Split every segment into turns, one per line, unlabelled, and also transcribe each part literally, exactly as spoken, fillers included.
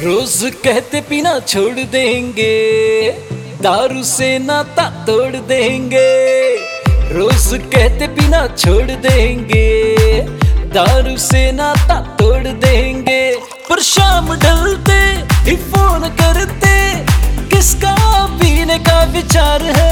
रोज कहते पीना छोड़ देंगे, दारू से नाता तोड़ देंगे। रोज कहते पीना छोड़ देंगे, दारू से नाता तोड़ देंगे। पर शाम ढलते ही फोन करते, किसका पीने का विचार है।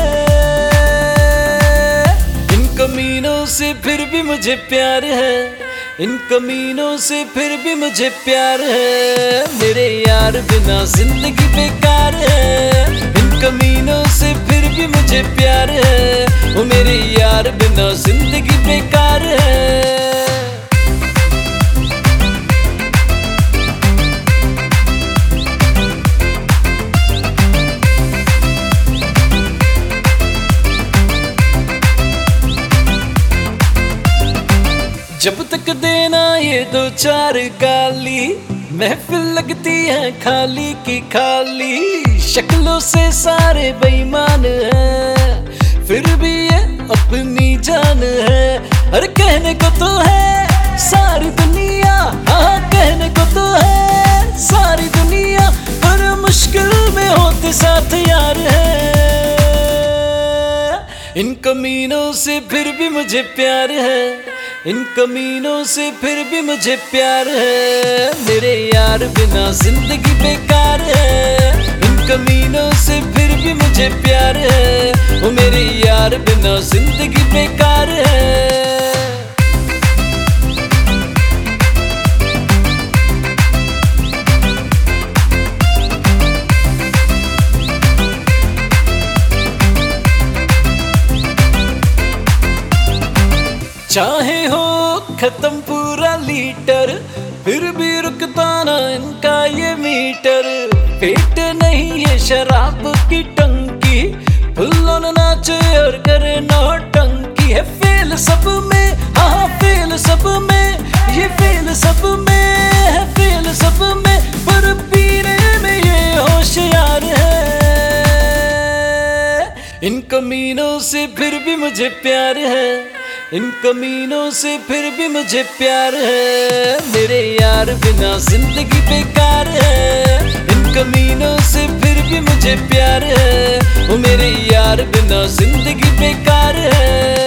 इन कमीनों से फिर भी मुझे प्यार है, इन कमीनों से फिर भी मुझे प्यार है। मेरे यार बिना जिंदगी बेकार है, इन कमीनों से फिर भी मुझे प्यार है। वो मेरे यार बिना जिंदगी बेकार है। जब तक देना ये दो चार गाली, महफिल लगती है खाली की खाली। शक्लों से सारे बेईमान हैं, फिर भी ये अपनी जान है। अरे कहने को तो है सारी दुनिया, हाँ कहने को तो है सारी दुनिया, पर मुश्किल में होते साथ यार है। इन कमीनों से फिर भी मुझे प्यार है, इन कमीनों से फिर भी मुझे प्यार है। मेरे यार बिना जिंदगी बेकार है, इन कमीनों से फिर भी मुझे प्यार है। वो मेरे यार बिना जिंदगी बेकार है। चाहे हो खत्म पूरा लीटर, फिर भी रुकता ना इनका ये मीटर। पेट नहीं ये शराब की टंकी, फुल्लों नाचे और करे नौटंकी। है फेल सब में, हाँ फेल सब में, ये फेल सब में है, फेल सब में, पर पीने में ये होशियार है। इन कमीनों से फिर भी मुझे प्यार है, इन कमीनों से फिर भी मुझे प्यार है। मेरे यार बिना जिंदगी बेकार है, इन कमीनों से फिर भी मुझे प्यार है। वो मेरे यार बिना जिंदगी बेकार है।